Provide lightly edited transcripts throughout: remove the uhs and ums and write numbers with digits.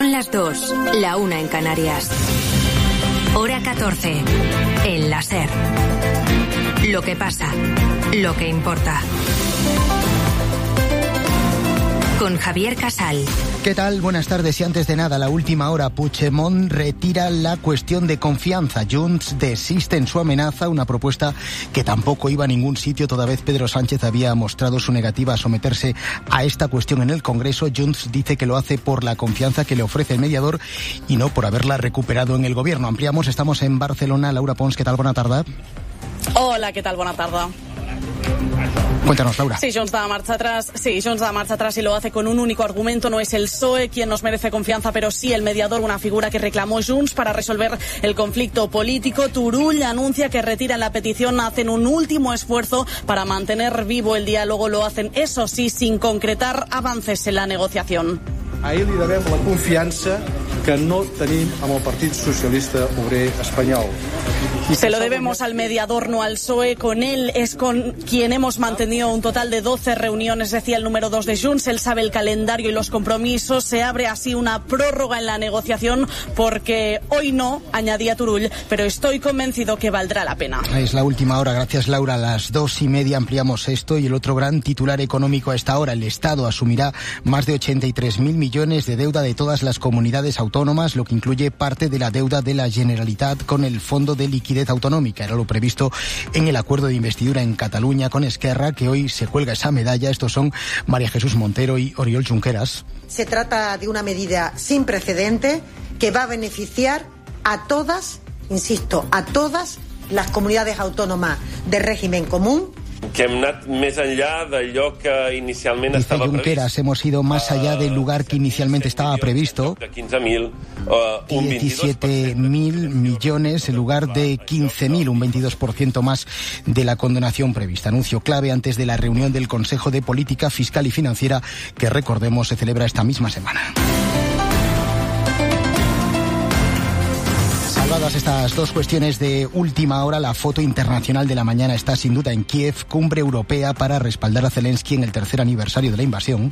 Son las 2, la 1 en Canarias. Hora 14, en la SER. Lo que pasa, lo que importa. Con Javier Casal. ¿Qué tal? Buenas tardes. Y antes de nada, la última hora, Puigdemont retira la cuestión de confianza. Junts desiste en su amenaza, una propuesta que tampoco iba a ningún sitio. Toda vez Pedro Sánchez había mostrado su negativa a someterse a esta cuestión en el Congreso. Junts dice que lo hace por la confianza que le ofrece el mediador y no por haberla recuperado en el gobierno. Ampliamos, estamos en Barcelona. Laura Pons, ¿qué tal? Buena tarde. Hola, ¿qué tal? Buena tarde. Cuéntanos, Laura. Sí, Junts da marcha atrás y lo hace con un único argumento. No es el PSOE quien nos merece confianza, pero sí el mediador, una figura que reclamó Junts para resolver el conflicto político. Turull anuncia que retiran la petición, hacen un último esfuerzo para mantener vivo el diálogo. Lo hacen, eso sí, sin concretar avances en la negociación. Ahir li devem la confiança que no tenim amb el Partit Socialista Obrer Espanyol. Se lo debemos al mediador, no al PSOE. Con él es con quien hemos mantenido un total de 12 reuniones, decía el número 2 de Junts. Él sabe el calendario y los compromisos. Se abre así una prórroga en la negociación porque hoy no, añadía Turull, pero estoy convencido que valdrá la pena. Es la última hora. Gracias, Laura. A las 2:30 ampliamos esto y el otro gran titular económico a esta hora. El Estado asumirá más de 83.000 millones de deuda de todas las comunidades autónomas, lo que incluye parte de la deuda de la Generalitat con el Fondo de Liquidez Autonómica. Era lo previsto en el acuerdo de investidura en Cataluña con Esquerra, que hoy se cuelga esa medalla. Estos son María Jesús Montero y Oriol Junqueras. Se trata de una medida sin precedente que va a beneficiar a todas, insisto, a todas las comunidades autónomas de régimen común. Que hem anat més enllà d'allò que inicialment Dice estava Junqueras, previst. hemos ido más allá del lugar que inicialmente estaba previsto. 17.000 millones en lugar de 15.000, un 22% más de la condonación prevista. Anuncio clave antes de la reunión del Consejo de Política Fiscal y Financiera que, recordemos, se celebra esta misma semana. Salvadas estas dos cuestiones de última hora, la foto internacional de la mañana está sin duda en Kiev, cumbre europea para respaldar a Zelensky en el tercer aniversario de la invasión.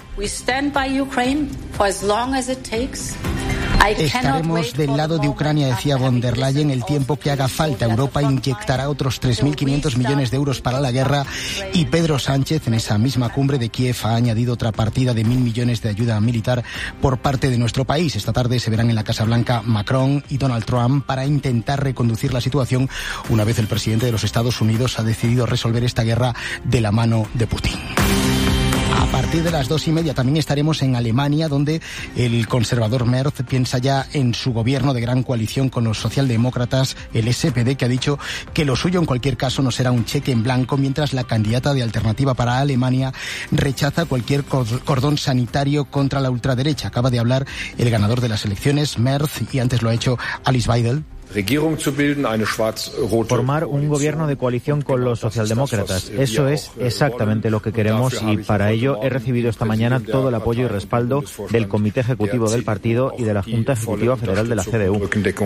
Estaremos del lado de Ucrania, decía von der Leyen, el tiempo que haga falta. Europa inyectará otros 3.500 millones de euros para la guerra y Pedro Sánchez en esa misma cumbre de Kiev ha añadido otra partida de 1.000 millones de ayuda militar por parte de nuestro país. Esta tarde se verán en la Casa Blanca Macron y Donald Trump para intentar reconducir la situación una vez el presidente de los Estados Unidos ha decidido resolver esta guerra de la mano de Putin. A partir de las 2:30 también estaremos en Alemania, donde el conservador Merz piensa ya en su gobierno de gran coalición con los socialdemócratas, el SPD, que ha dicho que lo suyo en cualquier caso no será un cheque en blanco, mientras la candidata de Alternativa para Alemania rechaza cualquier cordón sanitario contra la ultraderecha. Acaba de hablar el ganador de las elecciones, Merz, y antes lo ha hecho Alice Weidel. Formar un gobierno de coalición con los socialdemócratas. Eso es exactamente lo que queremos y para ello he recibido esta mañana todo el apoyo y respaldo del Comité Ejecutivo del partido y de la Junta Ejecutiva Federal de la CDU.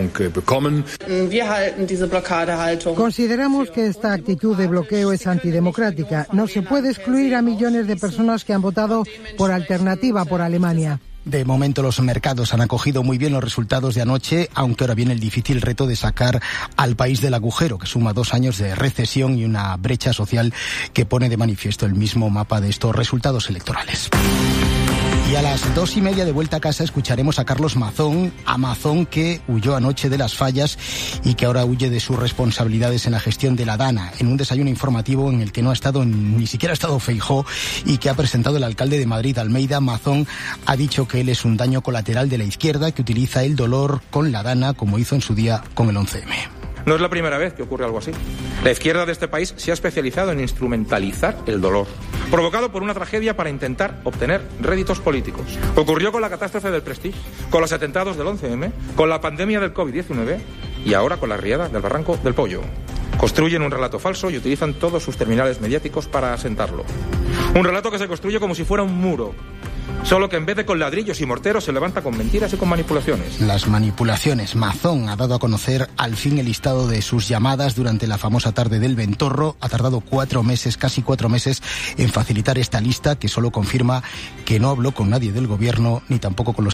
Consideramos que esta actitud de bloqueo es antidemocrática. No se puede excluir a millones de personas que han votado por Alternativa por Alemania. De momento los mercados han acogido muy bien los resultados de anoche, aunque ahora viene el difícil reto de sacar al país del agujero, que suma 2 años de recesión y una brecha social que pone de manifiesto el mismo mapa de estos resultados electorales. Y a las 2:30 de vuelta a casa escucharemos a Carlos Mazón, que huyó anoche de las fallas y que ahora huye de sus responsabilidades en la gestión de la Dana, en un desayuno informativo en el que no ha estado, ni siquiera ha estado Feijóo y que ha presentado el alcalde de Madrid, Almeida. Mazón ha dicho que él es un daño colateral de la izquierda que utiliza el dolor con la Dana como hizo en su día con el 11M. No es la primera vez que ocurre algo así. La izquierda de este país se ha especializado en instrumentalizar el dolor, provocado por una tragedia para intentar obtener réditos políticos. Ocurrió con la catástrofe del Prestige, con los atentados del 11M, con la pandemia del COVID-19 y ahora con la riada del Barranco del Pollo. Construyen un relato falso y utilizan todos sus terminales mediáticos para asentarlo. Un relato que se construye como si fuera un muro, solo que en vez de con ladrillos y morteros se levanta con mentiras y con manipulaciones. Las manipulaciones. Mazón ha dado a conocer al fin el listado de sus llamadas durante la famosa tarde del Ventorro. Ha tardado 4 meses, casi 4 meses, en facilitar esta lista que solo confirma que no habló con nadie del gobierno ni tampoco con los